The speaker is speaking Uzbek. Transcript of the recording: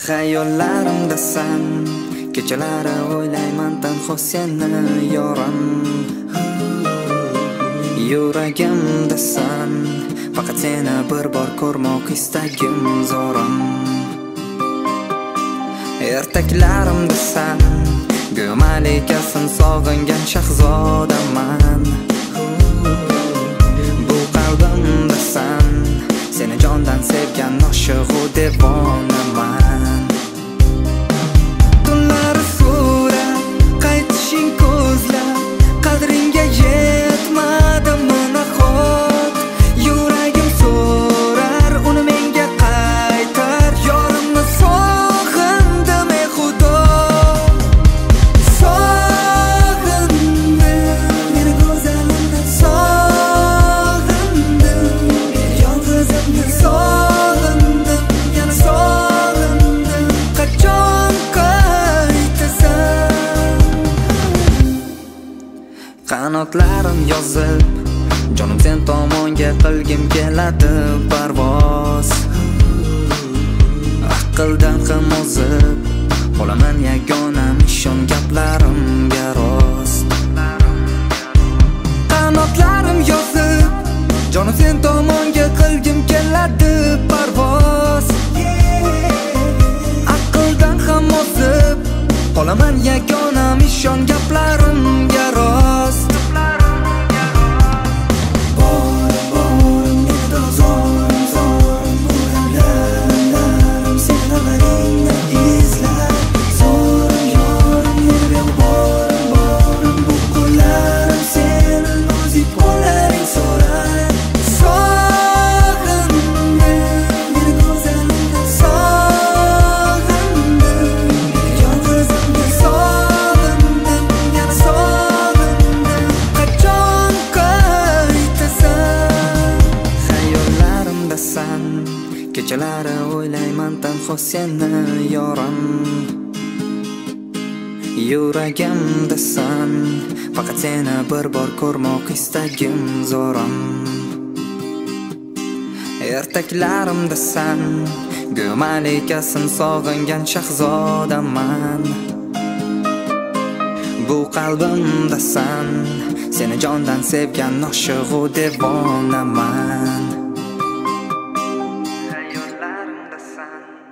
Xayollarimdasan, kechalari o'ylayman tanho seni yorim. Yuragimdasan, faqat seni bir bor ko'rmoq istagim zorim. Ertaklarimdasan, go'yo malikasin sog'ingan shahzodaman. Bu qalbimdasan, seni jondan sevgan oshiq-u devonaman. Tunlari so'rab, qaytishing ko'zlab, qadringga yetmadimmi nahot? Yuragim so'rar, uni menga qaytar, yorimni sog'indim ey Xudo. Sog'indim, meni go'zalimdan sog'indim, yolg'izimni sog'indim, yana sog'indim. Qachon qaytasan? Qanotlarim yozib, jonim sen tomonga qilgim keladi parvoz. Aqldan ham o'zib, qolaman yagonam ishon gaplarimga rost. Qanotlarim yozib, jonim sen tomonga qilgim keladi parvoz. Aqldan ham o'zib, qolaman yagonam ishon gaplarimga rost. Kechalari o'ylayman tanho seni yorim. Yuragimdasan, faqat seni bir bor ko'rmoq istagim zorim. Ertaklarimdasan, go'yo malikasin sog'ingan shahzodaman. Bu qalbimdasan, seni jondan sevgan oshiq-u devonaman. Xayollarimdasan.